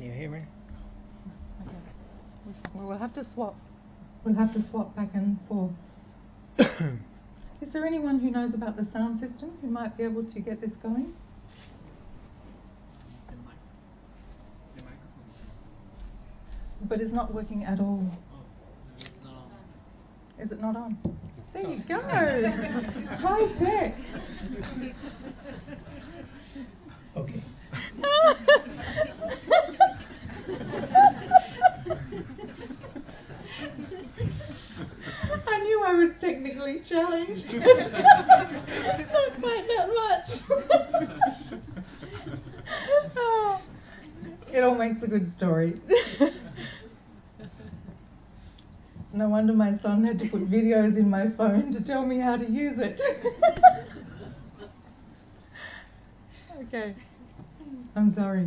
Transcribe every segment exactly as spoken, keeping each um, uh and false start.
you hear me? Okay. We will have to swap. We'll have to swap back and forth. Is there anyone who knows about the sound system who might be able to get this going? The mic, the microphone. But it's not working at all. Oh, maybe it's not on. Is it not on? There you go. High tech. Okay. I knew I was technically challenged. Not quite that much. Oh, it all makes a good story. No wonder my son had to put videos in my phone to tell me how to use it. Okay. I'm sorry.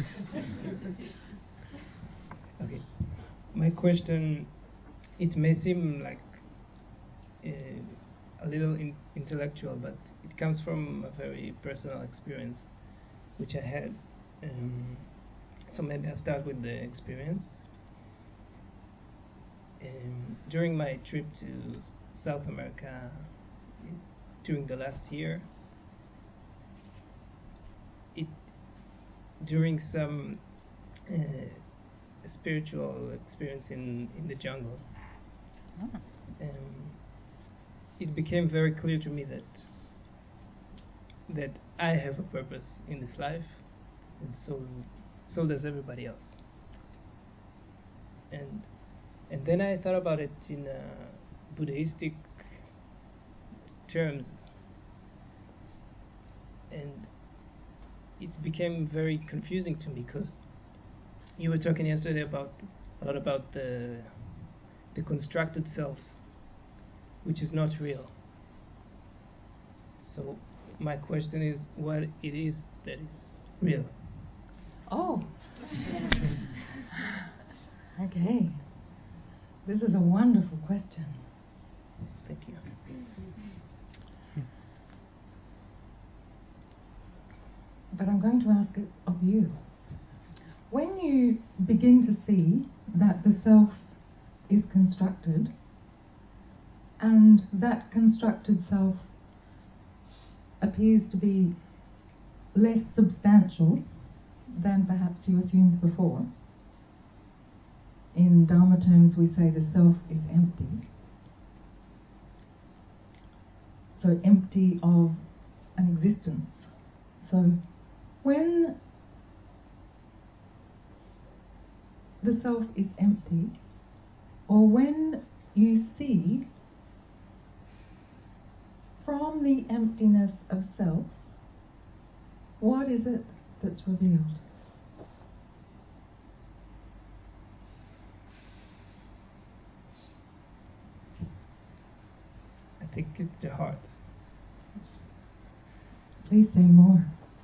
Okay. My question, it may seem like uh, a little in- intellectual, but it comes from a very personal experience which I had. Um, so maybe I'll start with the experience. Um, during my trip to S- South America uh, during the last year, it during some uh, spiritual experience in, in the jungle, Oh. um, it became very clear to me that that I have a purpose in this life, and so so does everybody else. And and then I thought about it in uh, Buddhistic terms, and it became very confusing to me because you were talking yesterday about a lot about the the constructed self, which is not real. So my question is, what it is that is real? Oh. Okay. This is a wonderful question. Thank you. But I'm going to ask it of you. When you begin to see that the self is constructed, and that constructed self appears to be less substantial than perhaps you assumed before, in Dharma terms we say the self is empty. So empty of an existence. So when the self is empty, or when you see from the emptiness of self, what is it that's revealed? I think it's the heart. Please say more.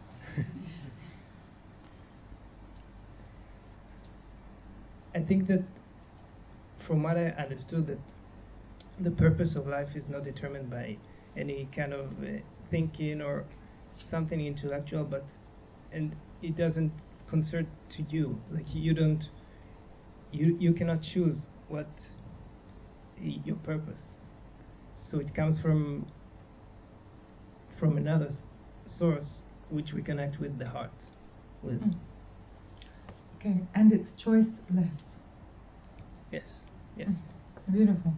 I think that from what I understood, that the purpose of life is not determined by any kind of uh, thinking or something intellectual, but and it doesn't concern to you. Like you don't, you you cannot choose what y- your purpose. So it comes from from another s- source, which we connect with the heart. With Mm. Okay, and it's choiceless. yes, yes. Mm. Beautiful.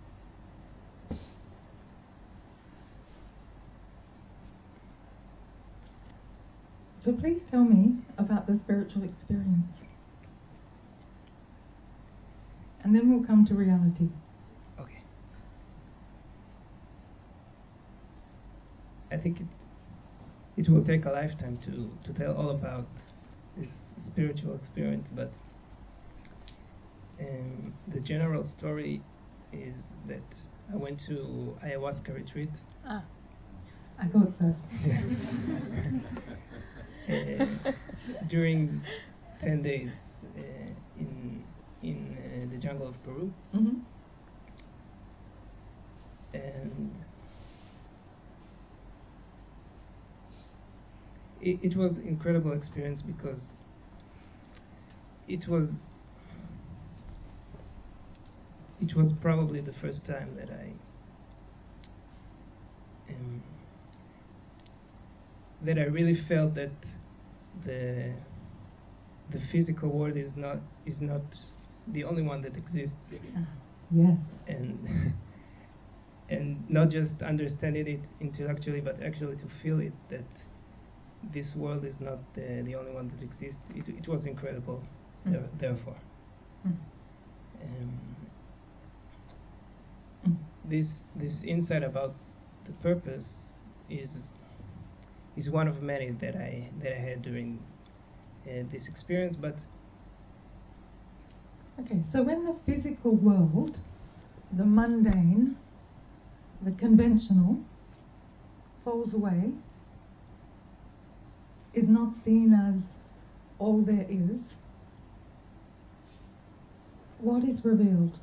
So please tell me about the spiritual experience. And then we'll come to reality. Okay. I think it it will take a lifetime to, to tell all about this spiritual experience, but um, the general story is that I went to ayahuasca retreat Ah. I thought so. uh, during ten days uh, in in uh, the jungle of Peru, Mm-hmm. and it, it was incredible experience because it was it was probably the first time that I um, that I really felt that the the physical world is not is not the only one that exists, Yes. and and not just understanding it intellectually, but actually to feel it, that this world is not the, the only one that exists. It, it was incredible. Mm. There, therefore, Mm. um, Mm. this this insight about the purpose is is one of many that I that I had during uh, this experience. But Okay, so when the physical world, the mundane, the conventional, falls away, is not seen as all there is, what is revealed?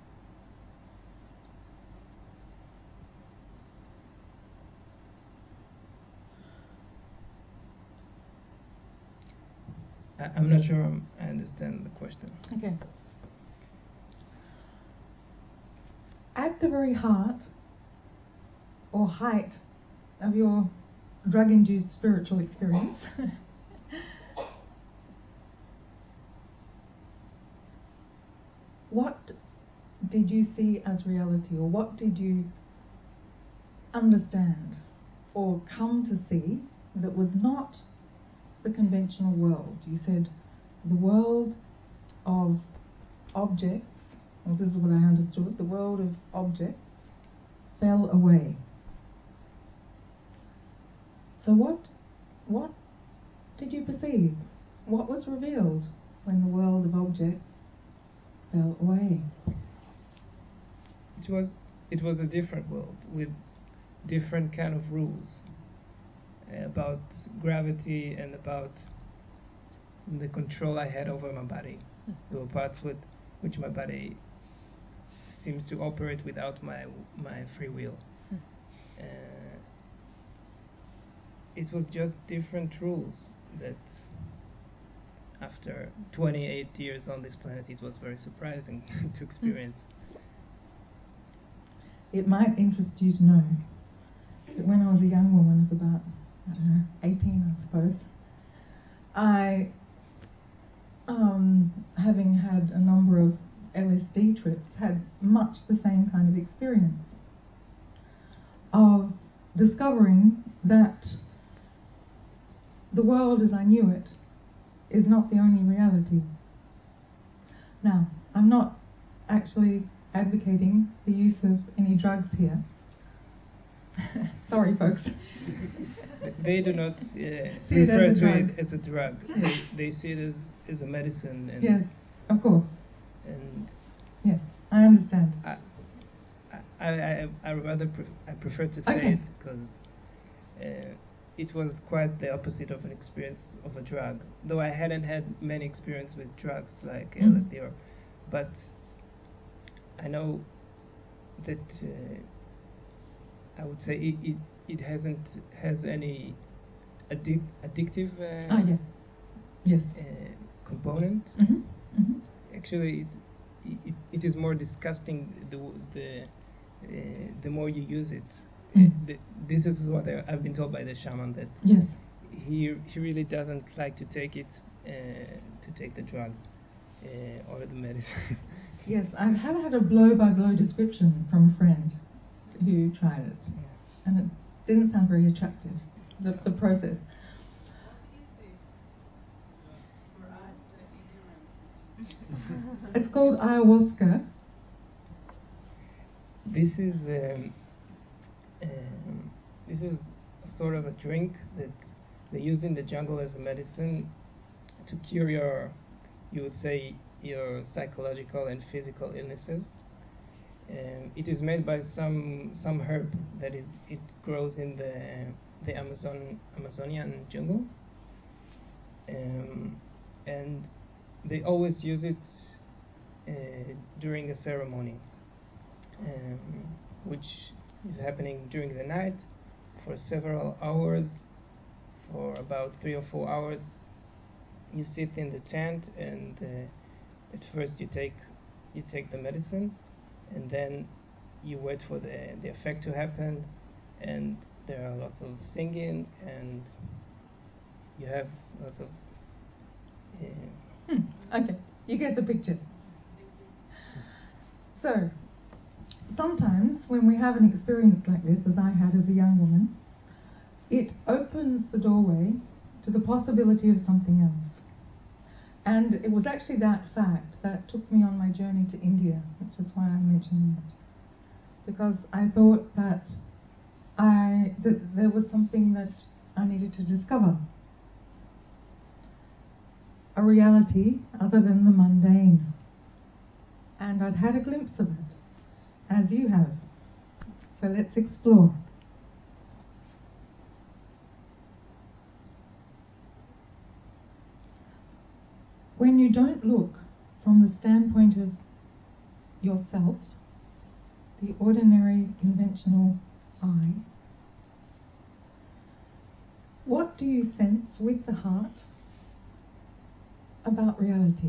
I, I'm not sure I'm, I understand the question. Okay. At the very heart or height of your drug-induced spiritual experience, what did you see as reality, or what did you understand or come to see that was not the conventional world? You said the world of objects, well, this is what I understood, the world of objects fell away. So what what did you perceive? What was revealed when the world of objects fell away? It was it was a different world with different kind of rules uh, about gravity and about the control I had over my body. There were parts with which my body seems to operate without my my free will. Uh, it was just different rules that after twenty-eight years on this planet, it was very surprising to experience. It might interest you to know that when I was a young woman of about, I don't know, eighteen, I suppose, I, um, having had a number of L S D trips, had much the same kind of experience of discovering that the world as I knew it is not the only reality. Now, I'm not actually advocating the use of any drugs here. Sorry, folks. They do not uh, See it refer as a to drug. it as a drug. Yes. They, they see it as, as a medicine. And Yes, of course. And Yes, I understand. I, I, I, I rather pref- I prefer to say Okay. it because uh, it was quite the opposite of an experience of a drug. Though I hadn't had many experience with drugs like Mhm. L S D, or, but I know that uh, I would say it, it, it hasn't has any addic- addictive uh, Ah, yeah. Yes. uh, component. Mm-hmm. Mm-hmm. Actually, it, it, it is more disgusting the the uh, the more you use it. Mm. Uh, the, this is what I, I've been told by the shaman, that Yes. he he really doesn't like to take it uh, to take the drug uh, or the medicine. Yes, I have had a blow-by-blow description from a friend who tried it, Yeah. and it didn't sound very attractive, the, the process. It's called ayahuasca. This is um, um, this is sort of a drink that they use in the jungle as a medicine to cure your, you would say, your psychological and physical illnesses. Um, it is made by some some herb that is it grows in the the Amazon Amazonian jungle, um, and they always use it uh, during a ceremony, um, which is happening during the night for several hours, for about three or four hours, you sit in the tent, and uh, at first you take you take the medicine, and then you wait for the the effect to happen, and there are lots of singing, and you have lots of. Uh, Hmm. Okay, you get the picture. So, sometimes when we have an experience like this, as I had as a young woman, it opens the doorway to the possibility of something else. And it was actually that fact that took me on my journey to India, which is why I'm mentioning it. Because I thought that I that there was something that I needed to discover. A reality other than the mundane. And I'd had a glimpse of it, as you have. So let's explore. When you don't look from the standpoint of yourself, the ordinary, conventional eye, what do you sense with the heart about reality?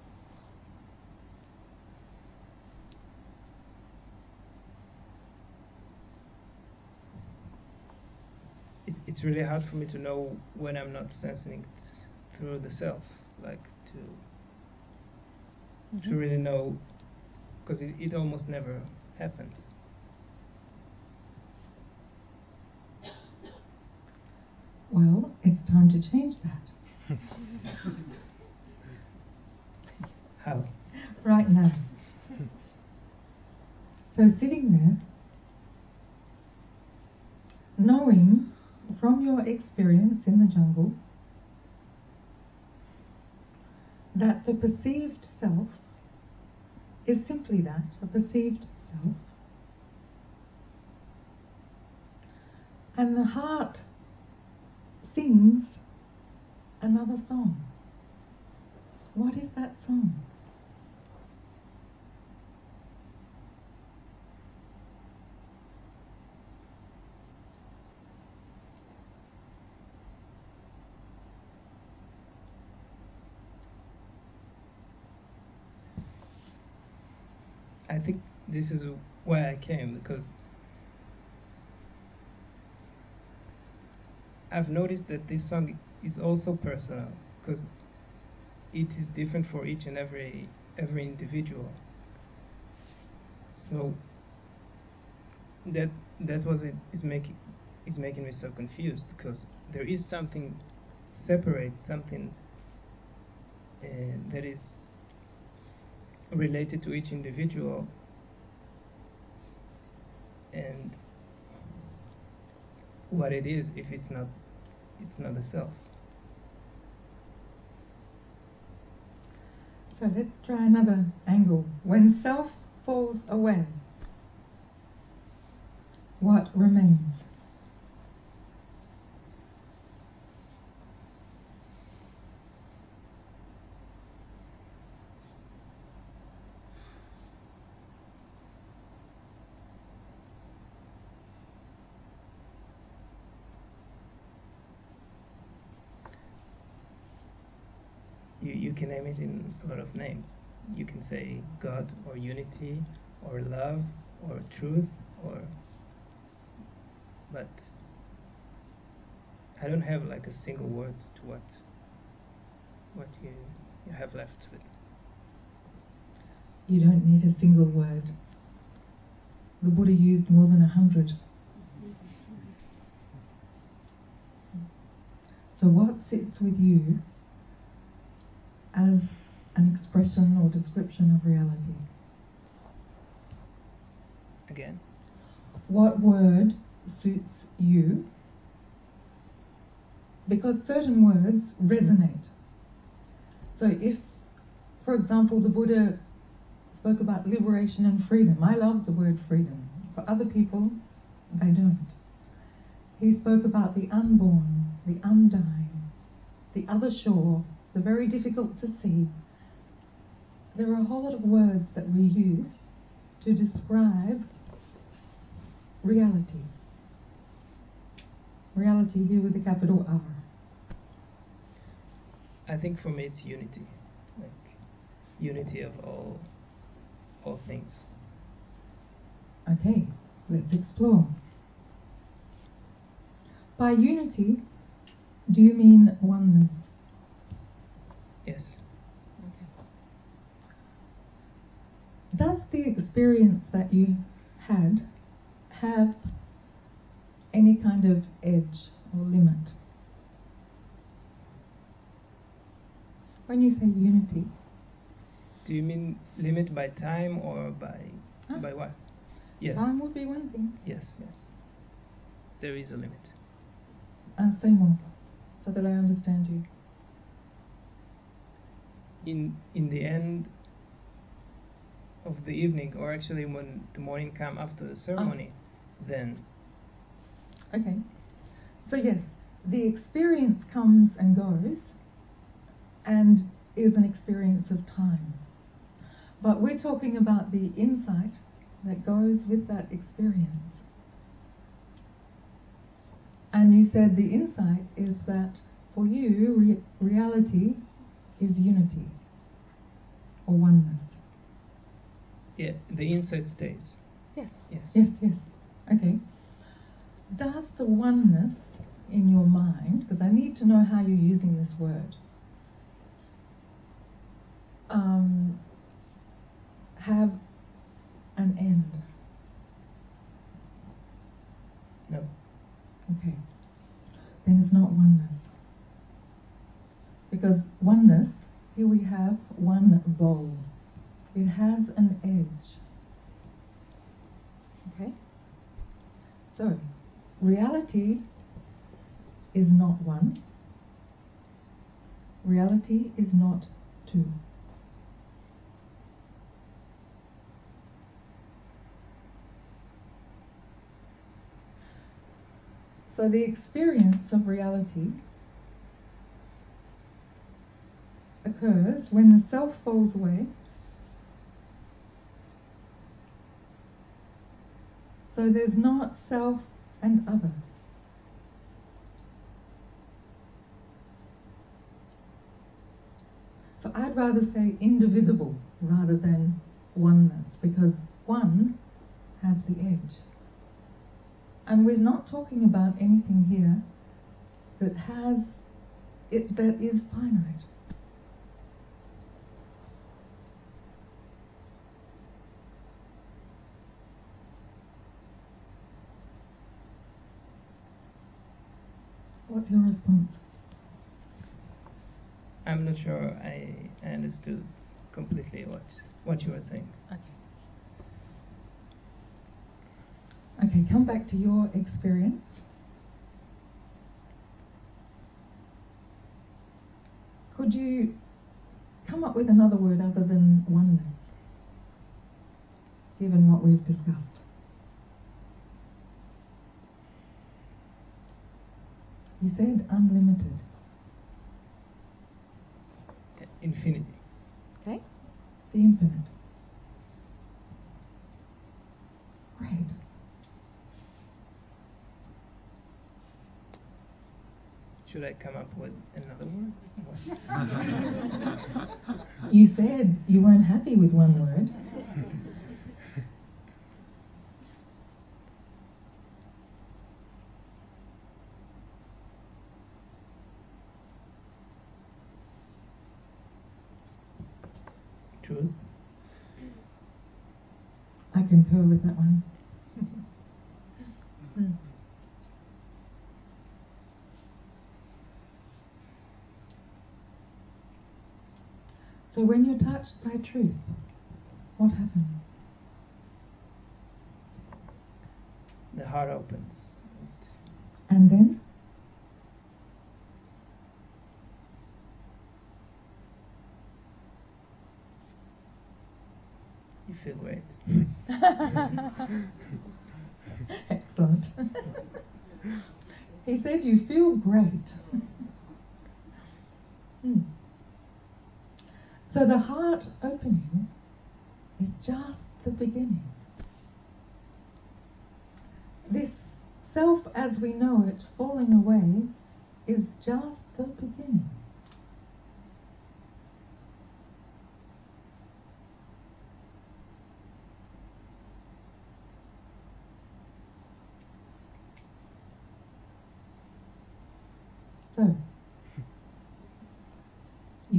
it, it's really hard for me to know when I'm not sensing it through the self, like to Mm-hmm. to really know, because it, it almost never happens. Well, it's time to change that. How? Right now. So sitting there, knowing from your experience in the jungle that the perceived self is simply that, a perceived self. And the heart sings another song. What is that song? I think this is why I came, because I've noticed that this song is also personal, because it is different for each and every every individual. So that that was it is making is making me so confused, because there is something separate, something uh, that is related to each individual, and what it is if it's not it's not the self. So let's try another angle. When self falls away, what remains? You, you can name it in a lot of names. You can say God, or unity, or love, or truth, or but I don't have like a single word to what what you you have left with. You don't need a single word. The Buddha used more than a hundred. So what sits with you as an expression or description of reality? Again? What word suits you? Because certain words resonate. So if, for example, the Buddha spoke about liberation and freedom, I love the word freedom. For other people, they don't. He spoke about the unborn, the undying, the other shore, the very difficult to see. There are a whole lot of words that we use to describe reality. Reality here with a capital R. I think for me it's unity, like unity of all all things. Okay, let's explore. By unity, do you mean oneness? Yes. Does the experience that you had have any kind of edge or limit? When you say unity, Do you mean limit by time or by Huh? by what? Yes. time would be one thing. Yes, yes. There is a limit. Uh, say more, so that I understand you. In in the end of the evening, or actually when the morning come after the ceremony, then Okay. So yes, the experience comes and goes and is an experience of time. But we're talking about the insight that goes with that experience. And you said the insight is that for you, re- reality is unity or oneness. yeah, the insight stays. Yes. Yes. Yes, yes. Okay. Does the oneness in your mind, because I need to know how you're using this word, um, have an end? No. Okay. Then it's not oneness. Because oneness, here we have one bowl. It has an edge. Okay? So, reality is not one. Reality is not two. So the experience of reality occurs when the self falls away. So there's not self and other. So I'd rather say indivisible rather than oneness, because one has the edge. And we're not talking about anything here that has it that is finite. What's your response? I'm not sure I I understood completely what what you were saying. Okay. Okay, come back to your experience. Could you come up with another word other than oneness, given what we've discussed? You said unlimited. Infinity. Okay. The infinite. Great. Should I come up with another word? What? You said you weren't happy with one word. Truth. I concur with that one. Mm. So when you're touched by truth, what happens? The heart opens. And then? You feel great. Excellent. He said you feel great. Hmm. So the heart opening is just the beginning. This self as we know it falling away is just the beginning.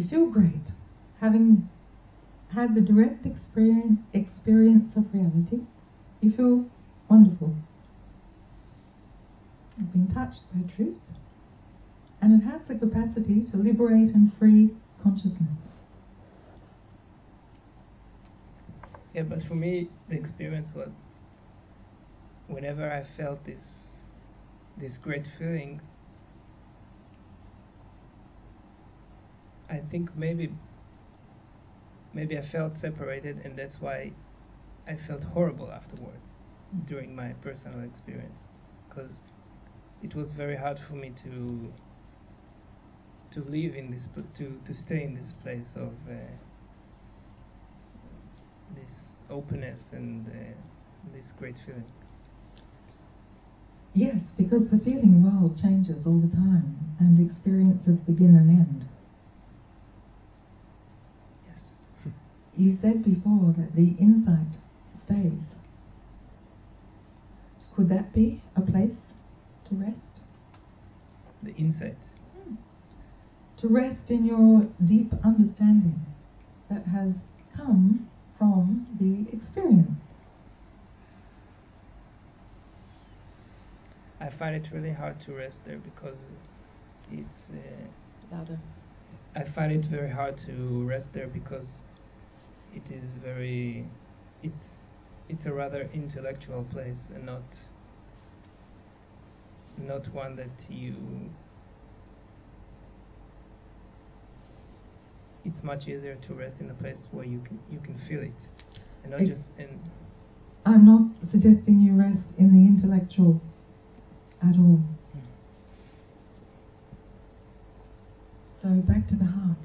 You feel great, having had the direct experience, experience of reality. You feel wonderful. You've been touched by truth, and it has the capacity to liberate and free consciousness. Yeah, but for me, the experience was whenever I felt this this great feeling, I think maybe maybe I felt separated, and that's why I felt horrible afterwards during my personal experience, because it was very hard for me to to live in this pl- to to stay in this place of uh, this openness and uh, this great feeling. Yes, because the feeling world changes all the time, and experiences begin and end. Yes. You said before that the insight stays. Could that be a place to rest? The insight. To rest in your deep understanding that has come from the experience. I find it really hard to rest there because it's. Uh, Louder. I find it very hard to rest there because it is very. It's it's a rather intellectual place and not not one that you. It's much easier to rest in a place where you can you can feel it, and not It- just in. I'm not suggesting you rest in the intellectual at all. So back to the heart.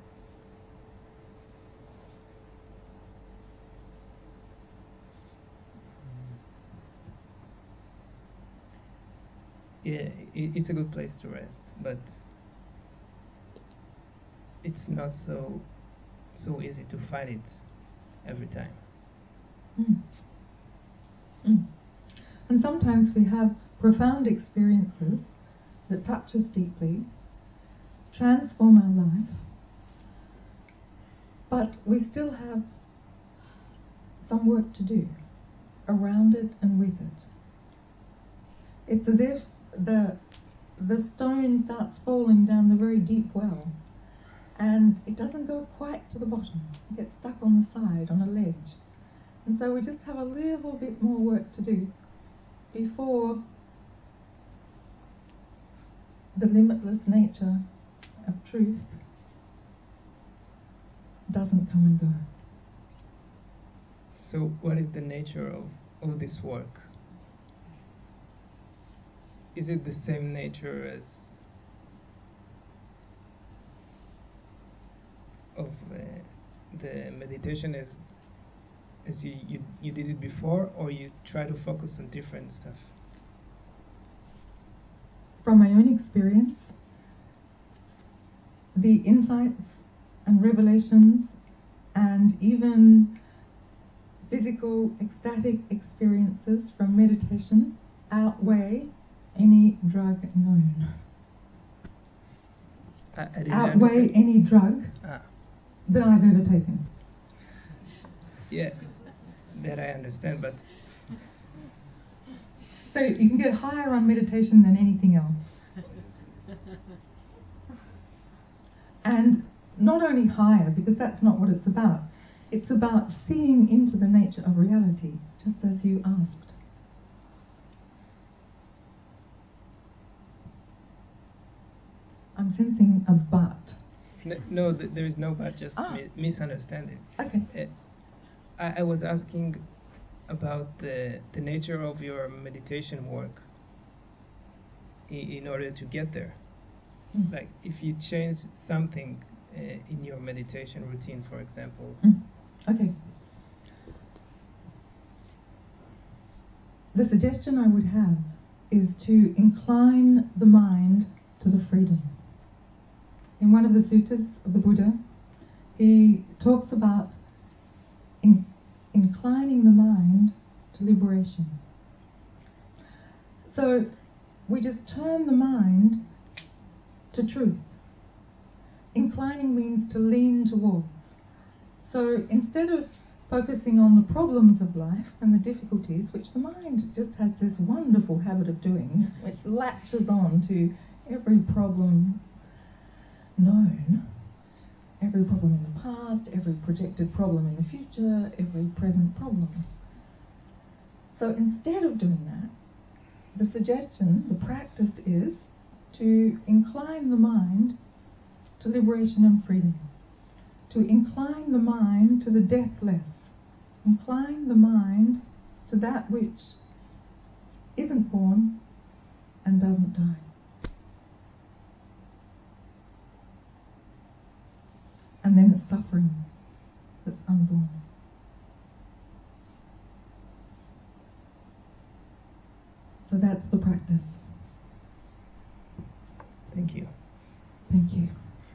Yeah, i it's a good place to rest, but it's not so so easy to find it every time. Mm. Mm. And sometimes we have profound experiences that touch us deeply, transform our life, but we still have some work to do around it and with it. It's as if the the stone starts falling down the very deep well, and it doesn't go quite to the bottom. It gets stuck on the side, on a ledge. And so we just have a little bit more work to do before the limitless nature of truth doesn't come and go. So, what is the nature of, of this work? Is it the same nature as of uh, the meditation as as you, you you did it before, or you try to focus on different stuff? From my own experience, the insights and revelations and even physical ecstatic experiences from meditation outweigh any drug known. I, I didn't Outweigh understand. any drug Ah, that I've ever taken. yeah, that I understand, but So you can get higher on meditation than anything else. And not only higher, because that's not what it's about. It's about seeing into the nature of reality, just as you asked. I'm sensing a but. no, no th- there is no but, just Ah. mi- misunderstanding. Okay. Uh, I, I was asking about the the nature of your meditation work in, in order to get there. Mm. Like if you change something uh, in your meditation routine, for example. Mm. Okay. The suggestion I would have is to incline the mind to the freedom. In one of the suttas of the Buddha, he talks about in, inclining the mind to liberation. So we just turn the mind to truth. inclining means to lean towards. So instead of focusing on the problems of life and the difficulties, which the mind just has this wonderful habit of doing, which latches on to every problem known, every problem in the past, every projected problem in the future, every present problem. So instead of doing that, the suggestion, the practice is to incline the mind to liberation and freedom, to incline the mind to the deathless, incline the mind to that which isn't born and doesn't die. And then it's suffering that's unborn. So that's the practice. Thank you. Thank you.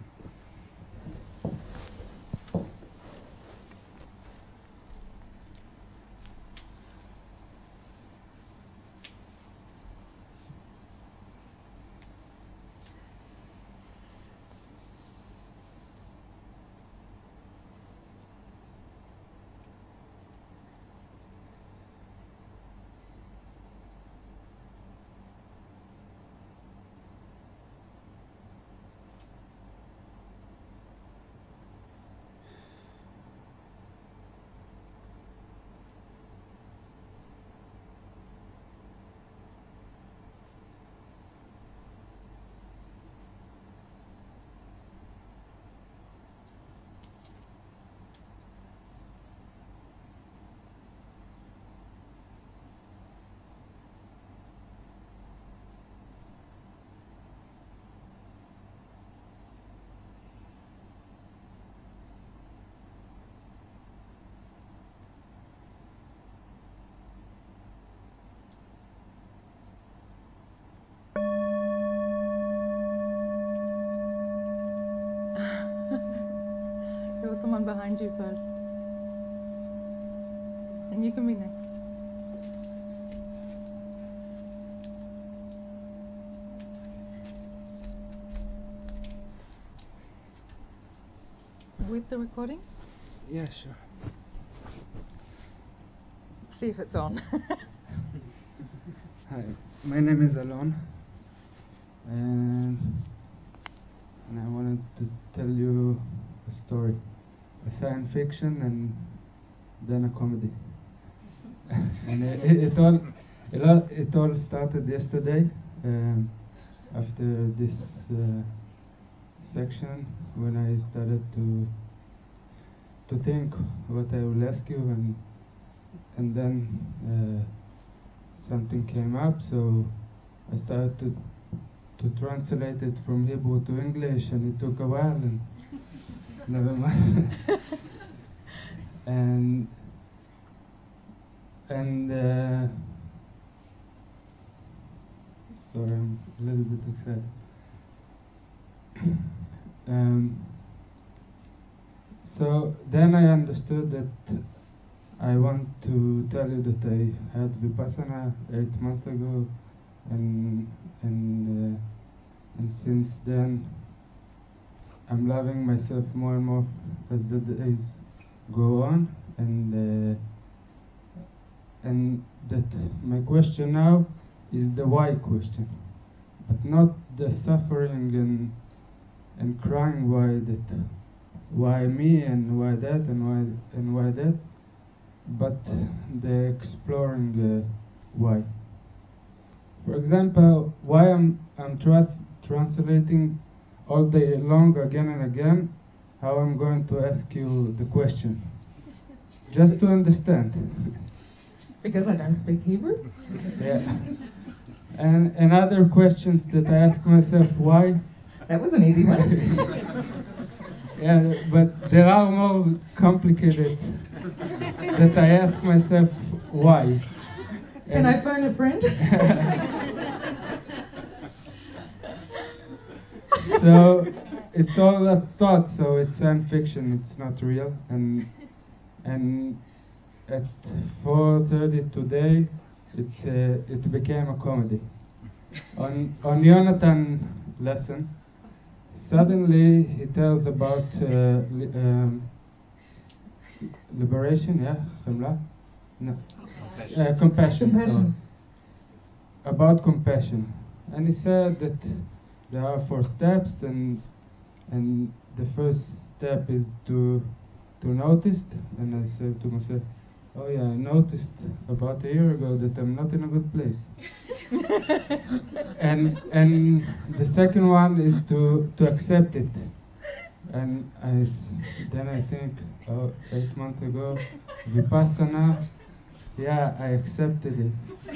There was someone behind you first. And you can be next. With the recording? Yeah, sure. See if it's on. Hi, my name is Alon, and and I wanted to tell you a story, a science fiction and then a comedy. And it, it, it all it all it all started yesterday um, after this uh, section when I started to to think what I will ask you, and and then uh, something came up, so I started to to translate it from Hebrew to English, and it took a while, and never mind. and and uh, sorry, I'm a little bit excited. um, so then I understood that I want to tell you that I had Vipassana eight months ago, and and uh, and since then I'm loving myself more and more as the days go on, and uh, and that my question now is the why question, but not the suffering and and crying why that, why me and why that and why and why that, but the exploring uh, why. For example, why I'm I'm trans- translating all day long again and again how I'm going to ask you the question, just to understand. Because I don't speak Hebrew? Yeah. And and other questions that I ask myself why. That was an easy one. Yeah, but there are more complicated that I ask myself why. Can And I phone a friend? So it's all a thought, so it's science fiction, it's not real. And and at four thirty today, it uh, it became a comedy. On on Jonathan lesson, suddenly he tells about uh, li- um, liberation, yeah, خملة? No. Uh, compassion. Compassion. So, about compassion, and he said that there are four steps, and and the first step is to to notice. And I said to myself, "Oh yeah, I noticed about a year ago that I'm not in a good place." and and the second one is to to accept it. And I s- then I think, oh, eight months ago, Vipassana. Yeah, I accepted it.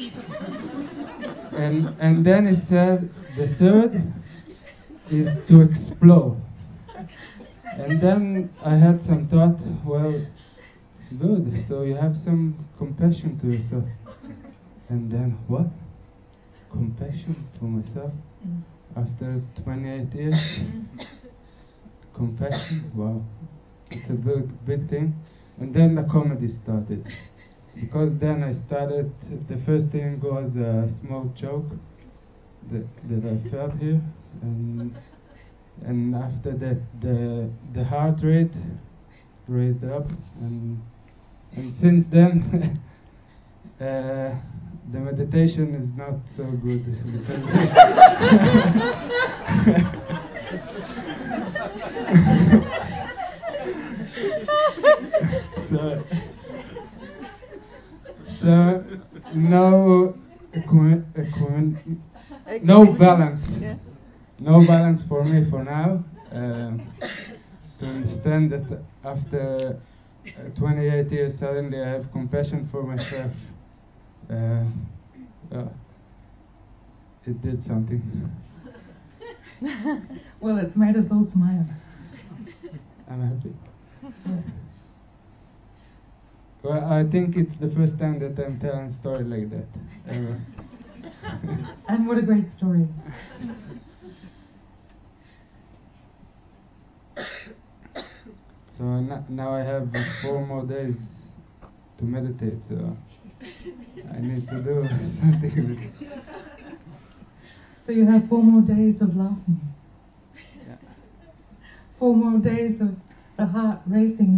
and and then he said the third is to explore. And then I had some thought, well, good, so you have some compassion to yourself. And then what? Compassion to myself? After twenty-eight years? Compassion? Wow. It's a big, big thing. And then the comedy started. Because then I started, the first thing was a small joke that, that I felt here. And and after that, the the heart rate raised up. And and since then, uh, the meditation is not so good. Because so, so no equi- equi- no balance, Yeah. no balance for me for now. Um, to understand that after uh, twenty-eight years, suddenly I have compassion for myself. Uh, uh, it did something. Well, it's made us all smile. I'm happy. Well, I think it's the first time that I'm telling a story like that. Ever. And what a great story. So n- now I have uh, four more days to meditate. So I need to do something with it. So you have four more days of laughing. Yeah. Four more days of the heart racing.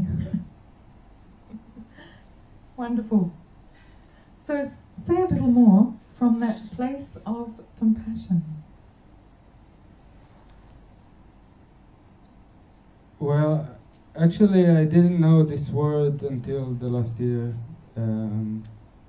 Wonderful. So s- say a little more from that place of compassion. Well, actually, I didn't know this word until the last year. Um,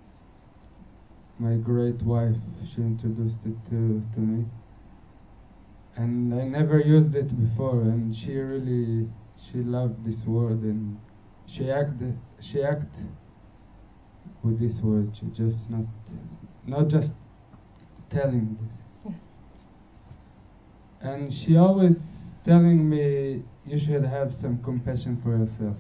my great wife, she introduced it to, to me. And I never used it before, and she really, she loved this word, and she acted, she act with this word. She just not, not just telling this. Yes. And she always telling me, you should have some compassion for yourself.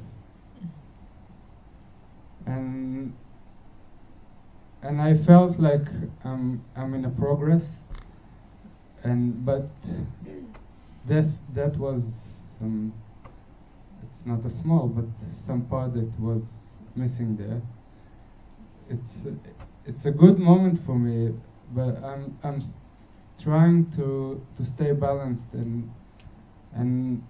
And and I felt like I'm I'm in a progress, and but this that was some, it's not a small, but some part that was missing there. It's it's a good moment for me, but I'm I'm s- trying to to stay balanced, and and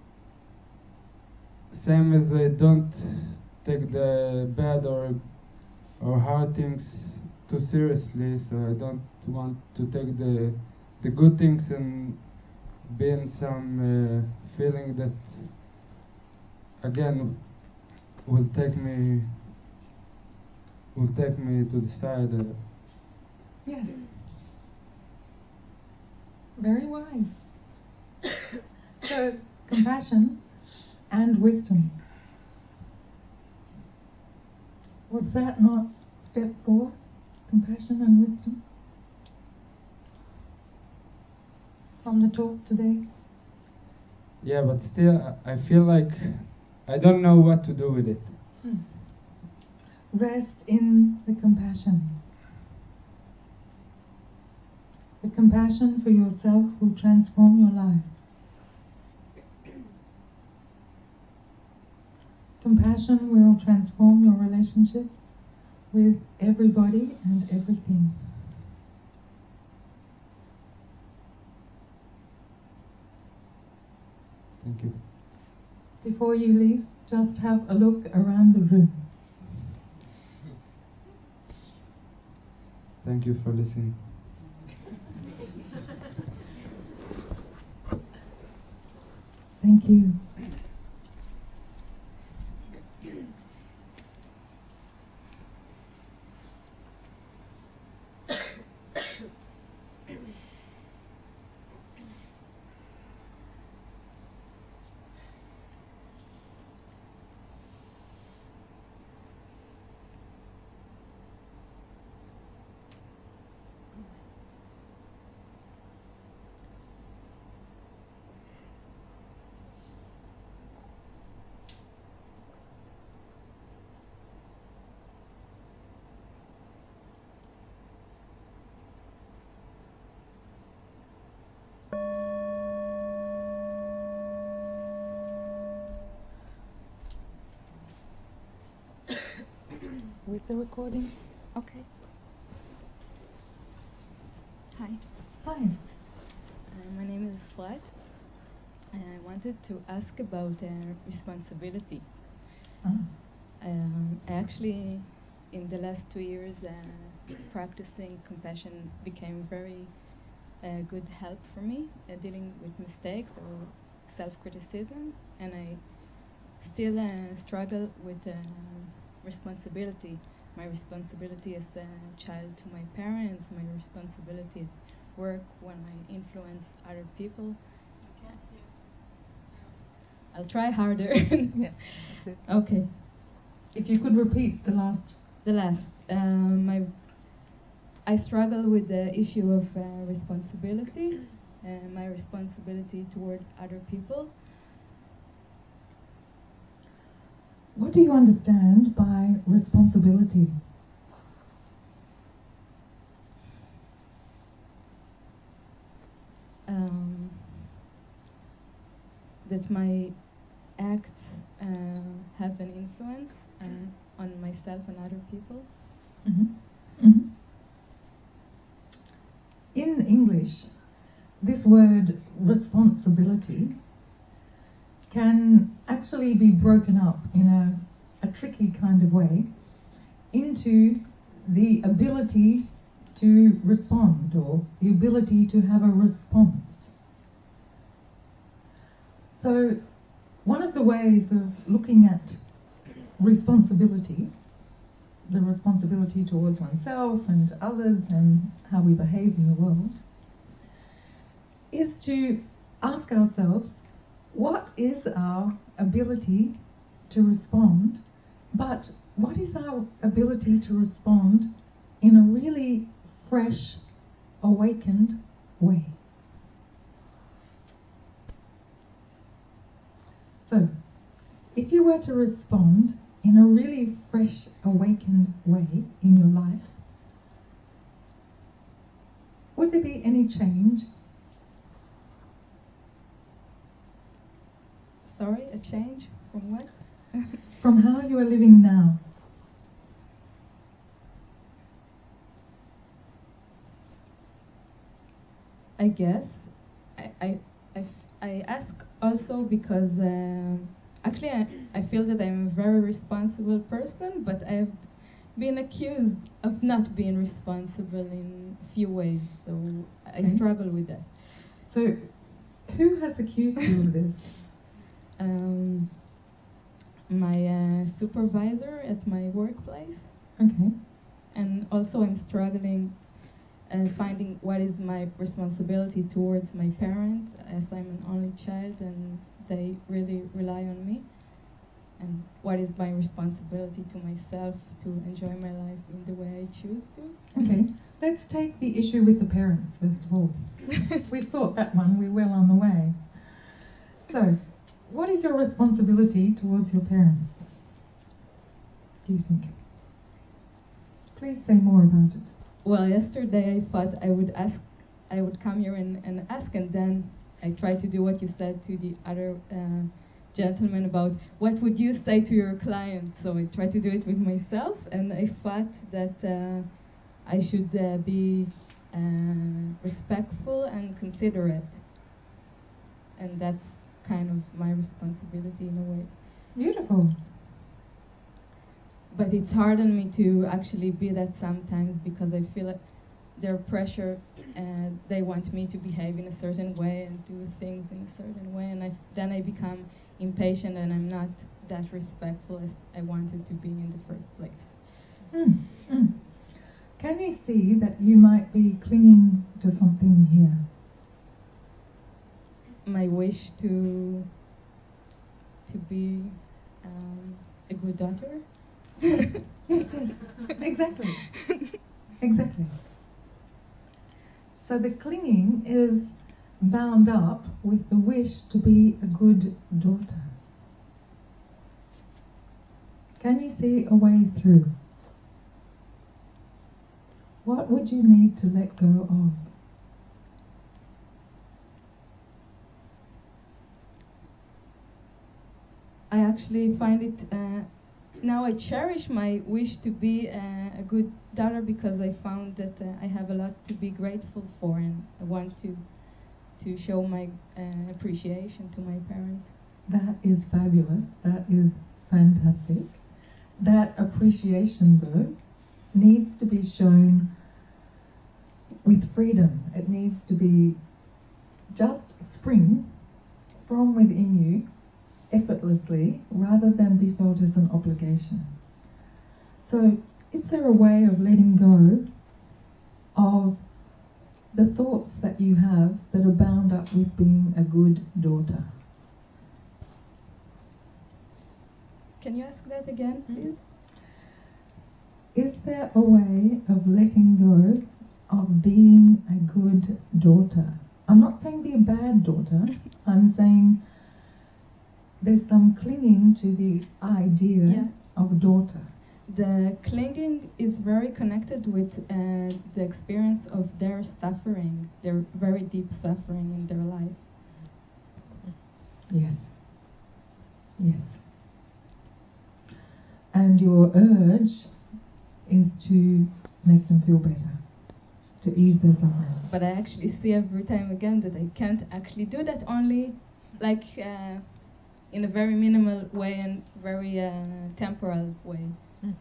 same as I don't take the bad or or hard things too seriously, so I don't want to take the the good things and be in some uh, feeling that again will take me will take me to the side. Uh, Yes. Very wise. So, compassion and wisdom. Was that not step four? Compassion and wisdom? From the talk today? yeah, but still, I I feel like I don't know what to do with it. Rest in the compassion. The compassion for yourself will transform your life. Compassion will transform your relationships with everybody and everything. Thank you. Before you leave, just have a look around the room. Thank you for listening. Thank you. With the recording? Okay. Hi, Hi. uh, my name is Fred, and I wanted to ask about uh, responsibility. Ah. Um, I actually, in the last two years, uh, practicing compassion became very uh, good help for me, uh, dealing with mistakes or self-criticism, and I still uh, struggle with uh, responsibility. My responsibility as a child to my parents, my responsibility at work when I influence other people. I'll try harder. Yeah, that's it. Okay. If you could repeat the last. The last, um, my, I struggle with the issue of uh, responsibility, and my responsibility toward other people. What do you understand by responsibility? Um, that my acts uh, have an influence uh, on myself and other people. Mm-hmm. Mm-hmm. In English, this word responsibility can actually be broken up in a, a tricky kind of way into the ability to respond or the ability to have a response. So, one of the ways of looking at responsibility, the responsibility towards oneself and others and how we behave in the world, is to ask ourselves, what is our ability to respond, but what is our ability to respond in a really fresh, awakened way? So, if you were to respond in a really fresh, awakened way in your life, would there be any change? Sorry, a change from what? From how you are living now? I guess. I, I, I, f- I ask also because um, actually I, I feel that I'm a very responsible person, but I've been accused of not being responsible in a few ways, so I Okay. struggle with that. So, who has accused you of this? Um, my uh, supervisor at my workplace, Okay. and also I'm struggling uh, finding what is my responsibility towards my parents, as I'm an only child and they really rely on me, and what is my responsibility to myself to enjoy my life in the way I choose to. Okay. Let's take the issue with the parents first of all. We sought that one, we're well on the way. So, what is your responsibility towards your parents, do you think? Please say more about it. Well, yesterday I thought I would ask, I would come here and, and ask, and then I tried to do what you said to the other uh, gentleman about what would you say to your client. So I tried to do it with myself, and I thought that uh, I should uh, be uh, respectful and considerate, and that's kind of my responsibility in a way. Beautiful. But it's hard on me to actually be that sometimes because I feel like their pressure and they want me to behave in a certain way and do things in a certain way, and I, then I become impatient and I'm not that respectful as I wanted to be in the first place. Mm, mm. Can you see that you might be clinging to something here? My wish to to be um, a good daughter. Yes, yes, yes. Exactly. Exactly. So the clinging is bound up with the wish to be a good daughter. Can you see a way through? What would you need to let go of? I actually find it, uh, now I cherish my wish to be uh, a good daughter because I found that uh, I have a lot to be grateful for, and I want to to show my uh, appreciation to my parents. That is fabulous. That is fantastic. That appreciation, though, needs to be shown with freedom. It needs to be just spring from within you effortlessly rather than be felt as an obligation. So, is there a way of letting go of the thoughts that you have that are bound up with being a good daughter? Can you ask that again, please? Is there a way of letting go of being a good daughter? I'm not saying be a bad daughter. I'm saying there's some clinging to the idea Yeah. of daughter. The clinging is very connected with uh, the experience of their suffering, their very deep suffering in their life. Yes. Yes. And your urge is to make them feel better, to ease their suffering. But I actually see every time again that I can't actually do that, only like uh, in a very minimal way and very uh, temporal way.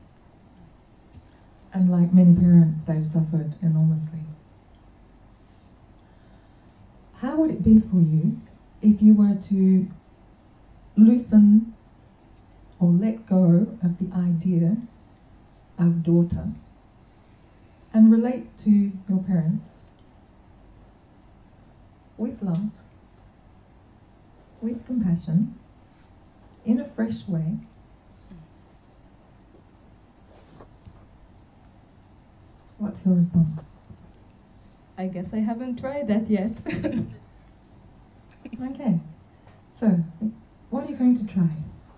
And like many parents, they've suffered enormously. How would it be for you if you were to loosen or let go of the idea of daughter and relate to your parents with love, with compassion, in a fresh way? What's your response? I guess I haven't tried that yet. Okay, so what are you going to try?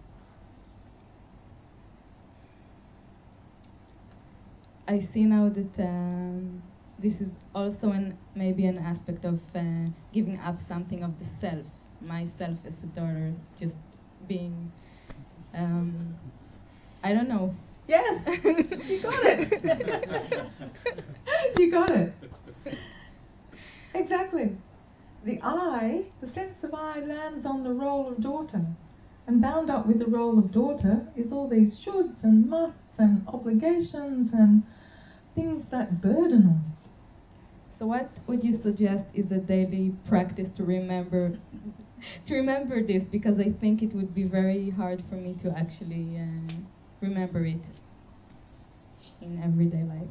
I see now that um, this is also an maybe an aspect of uh, giving up something of the self, myself as a daughter, just being, um, I don't know. Yes, you got it. You got it. Exactly. The I, the sense of I, lands on the role of daughter. And bound up with the role of daughter is all these shoulds and musts and obligations and things that burden us. So what would you suggest is a daily practice to remember to remember this, because I think it would be very hard for me to actually uh, remember it in everyday life.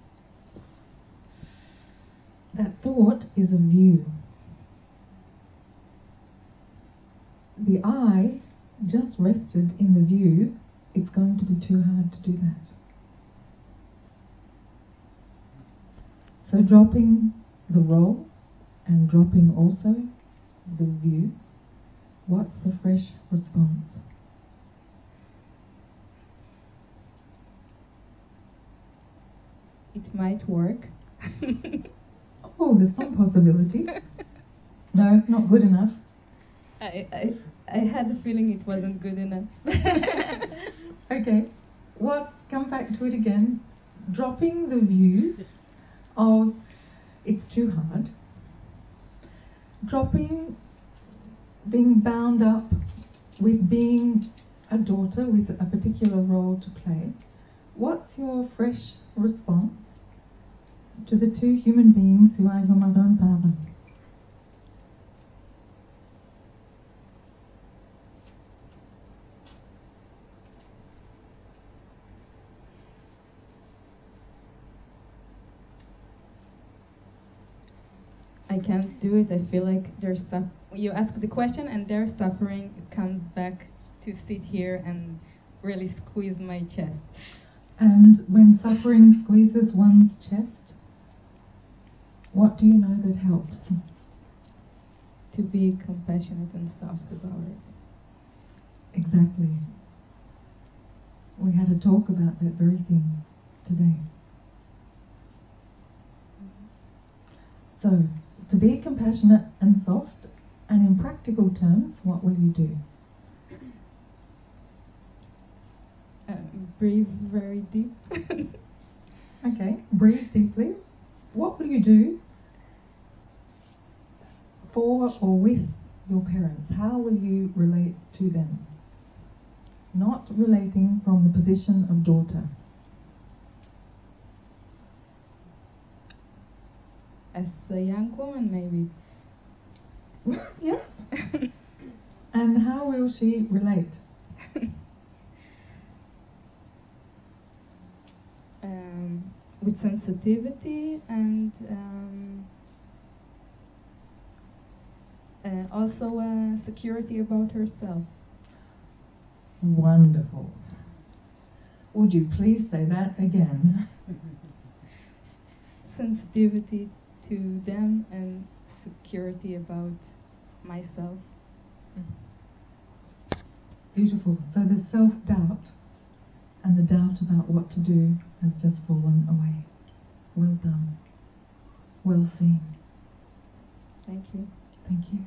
That thought is a view. The I just rested in the view. It's going to be too hard to do that. So dropping the role and dropping also the view, what's the fresh response? It might work. Oh, there's some possibility. No, not good enough. I, I, I had a feeling it wasn't good enough. Okay, what's, come back to it again, dropping the view of it's too hard, dropping being bound up with being a daughter with a particular role to play, what's your fresh response to the two human beings who are your mother and father? I can't do it. I feel like there's stuff. You ask the question, and their suffering comes back to sit here and really squeeze my chest. And when suffering squeezes one's chest, what do you know that helps? To be compassionate and soft about it. Exactly. We had a talk about that very thing today. So, to be compassionate and soft, and in practical terms, what will you do? Uh, breathe very deep. Okay, breathe deeply. What will you do for or with your parents? How will you relate to them? Not relating from the position of daughter. As a young woman, maybe. Yes. And how will she relate? um, with sensitivity and um, uh, also uh, security about herself. Wonderful. Would you please say that again? Sensitivity to them and security about myself. Beautiful. So the self-doubt and the doubt about what to do has just fallen away. Well done. Well seen. Thank you. Thank you.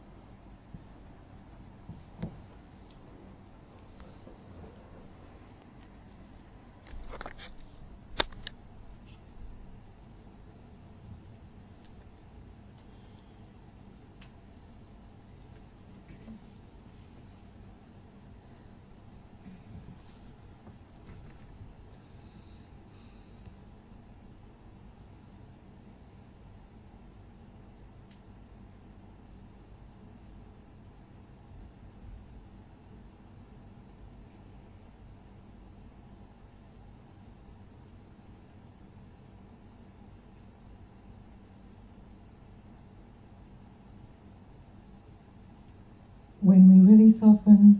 When we really soften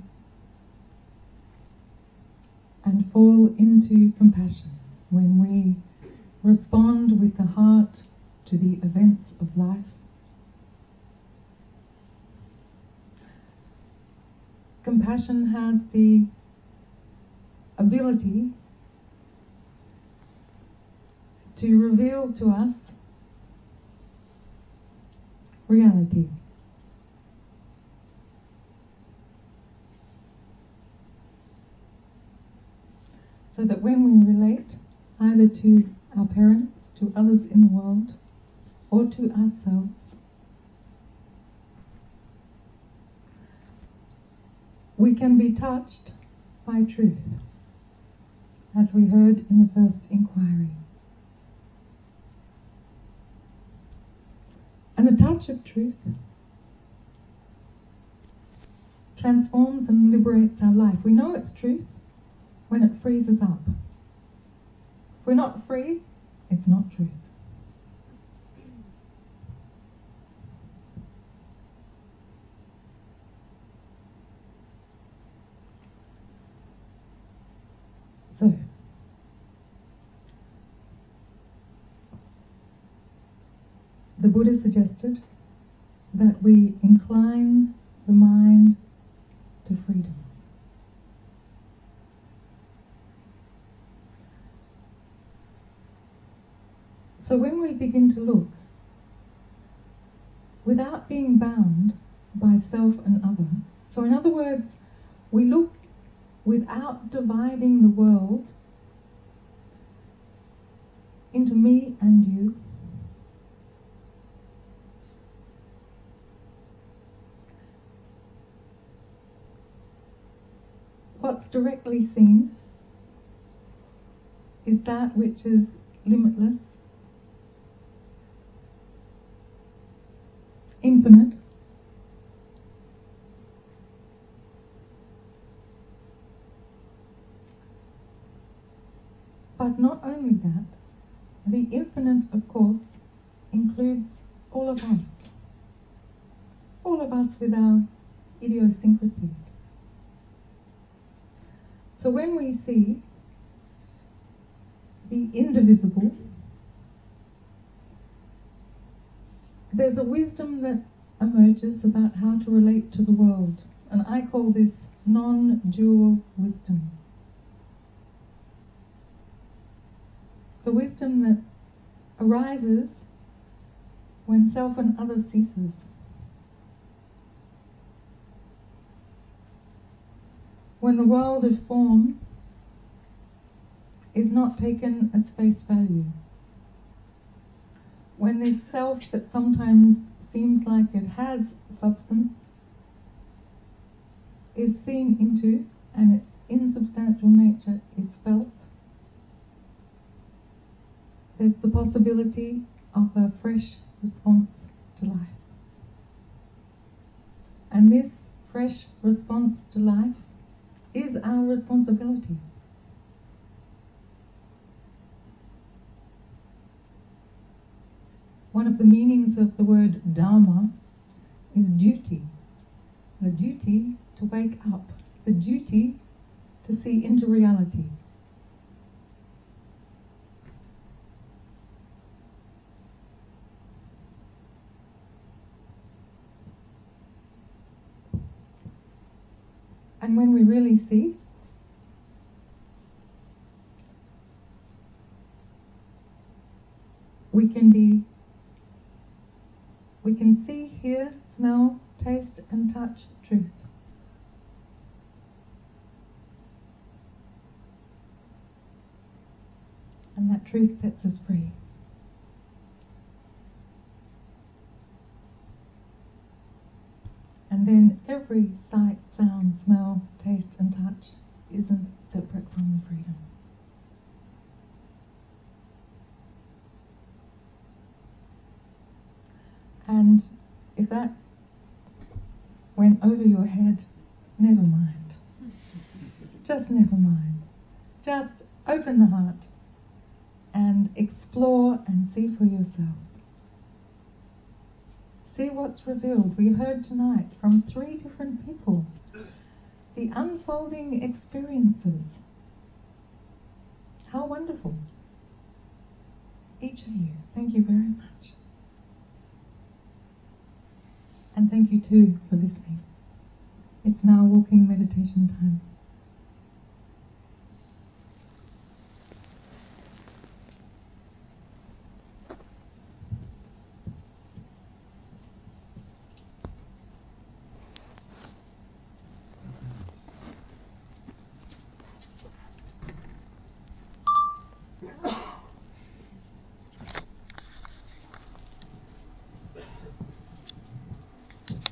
and fall into compassion, when we respond with the heart to the events of life, compassion has the ability to reveal to us reality. So that when we relate either to our parents, to others in the world, or to ourselves, we can be touched by truth, as we heard in the first inquiry. And a touch of truth transforms and liberates our life. We know it's truth when it frees us up. If we're not free, it's not truth. So, the Buddha suggested that we incline the mind to freedom. So when we begin to look, without being bound by self and other, so in other words, we look without dividing the world into me and you, What's directly seen is that which is limitless, infinite, but not only that, the infinite, of course, includes all of us, all of us with our idiosyncrasies. So when we see the indivisible, there's a wisdom that emerges about how to relate to the world, and I call this non-dual wisdom. The wisdom that arises when self and other ceases. When the world of form is not taken as face value. When this self that sometimes seems like it has substance is seen into and its insubstantial nature is felt, there's the possibility of a fresh response to life. And this fresh response to life is our responsibility. One of the meanings of the word Dharma is duty. The duty to wake up, the duty to see into reality. And when we really see, we can be, we can see, hear, smell, taste and touch truth. And that truth sets us free. And then every sight, sound, smell, taste and touch isn't separate from the freedom. And if that went over your head, never mind. Just never mind. Just open the heart and explore and see for yourself. See what's revealed. We heard tonight from three different people the unfolding experiences. How wonderful. Each of you, thank you very much. And thank you too for listening. It's now walking meditation time.